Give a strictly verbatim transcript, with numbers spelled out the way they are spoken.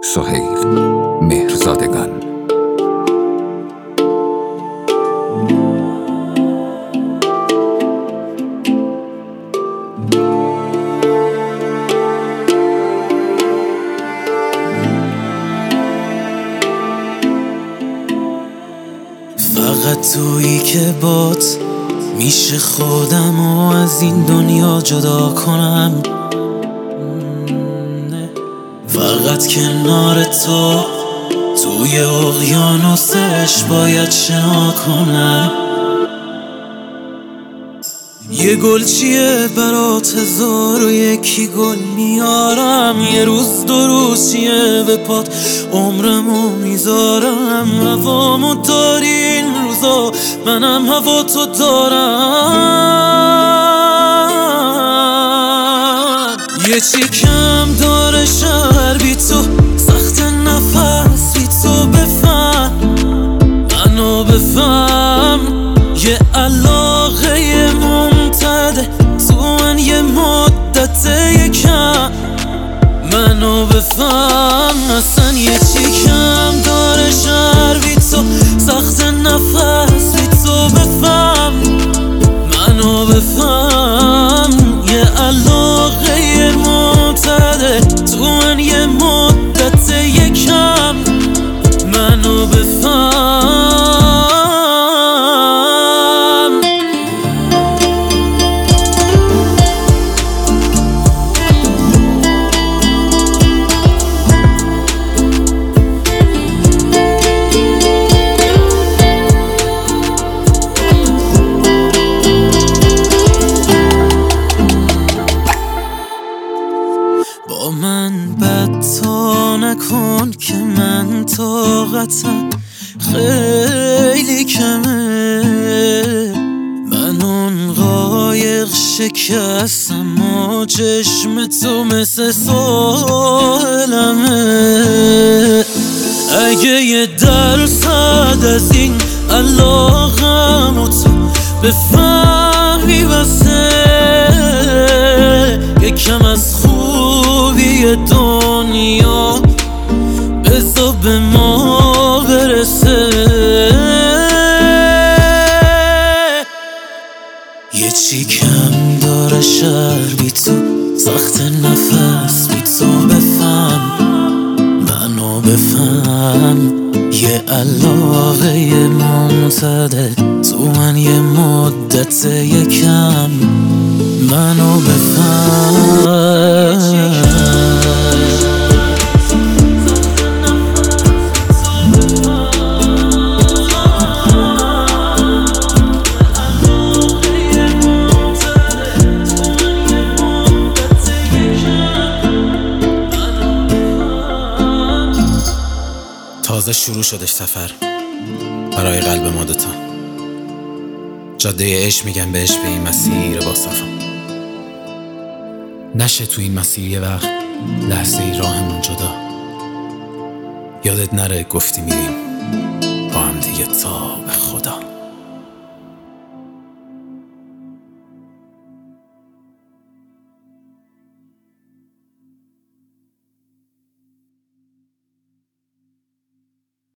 سهیل مهرزادگان. فقط تویی که بات میشه خودم و از این دنیا جدا کنم. فقط کنار تو توی اقیانوسش باید شنا کنم. یه گل چیه برات هزار و یکی گل میارم. یه روز دو روز چیه به پات عمرمو میذارم. هوامو داری این روزا، منم هوا تو دارم. یه چی کم داره شهر بی تو، سخت نفس بی تو. بفهم منو بفهم، یه علاقه ممتده تو من یه مدت یکم. منو بفهم اصلا یه چی کم داره شهر بی تو، سخت نفس بی تو. بفهم منو بفهم، یه علاقه ممتده تو من یه مدت یکم. منو بفهم. با من بد تا نکن که من طاقتم خیلی کمه. من اون قایق شکستم و چشم تو مثل ساحلمه. اگه یه درصد از این علاقم و تو بفهمی بسه، یکم از خوبی دنیا بذار به ما برسه. یه چی کم داره شهر بی تو، سخت نفس بی تو. بفهم منو بفهم، یه علاقه ممتده تو من یه مدت یکم. منو بفهم. تازه شروع شدش سفر برای قلب ما دوتا. جاده عشق میگن بهش، به این مسیر با صفا. نشه تو این مسیر یه وقت لحظه ای راهمون جدا. یادت نره گفتی میریم با هم دیگه تا به خدا.